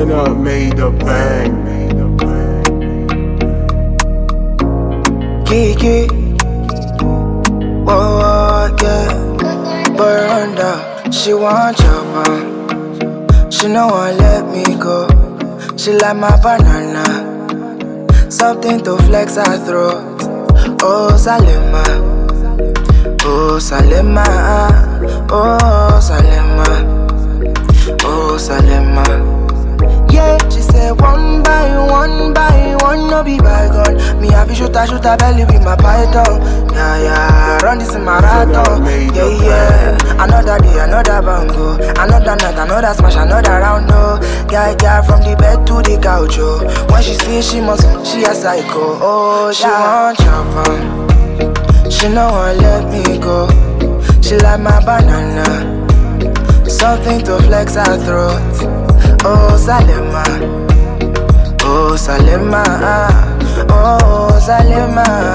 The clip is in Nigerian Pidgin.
Designer made a bang. Kiki, whoa, yeah. Miranda, she want chop she no want let me go. She like my banana, something to flex her throat. Oh Salima, oh Salima, oh Salima, oh Salima. Yeah, she said one by one, no be bygone. Me have to shoot her belly with my python. Yeah, run this marathon. Yeah, another day, another bango. Another night, another smash, another round, oh. Yeah, from the bed to the couch, oh. When she see she must, she a psycho. Oh, she want chop she no want let me go. She like my banana, something to flex her throat. Oh Salima, oh Salima, oh Salima.